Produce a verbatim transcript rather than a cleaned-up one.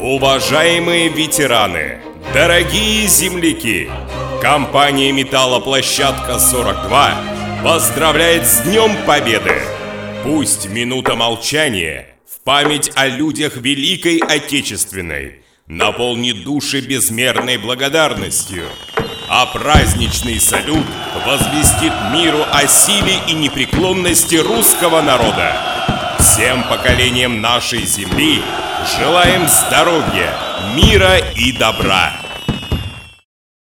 Уважаемые ветераны, дорогие земляки, компания «Металлоплощадка сорок два» поздравляет с Днем Победы! Пусть минута молчания в память о людях Великой Отечественной наполнит души безмерной благодарностью, а праздничный салют возвестит миру о силе и непреклонности русского народа. Всем поколениям нашей земли желаем здоровья, мира и добра.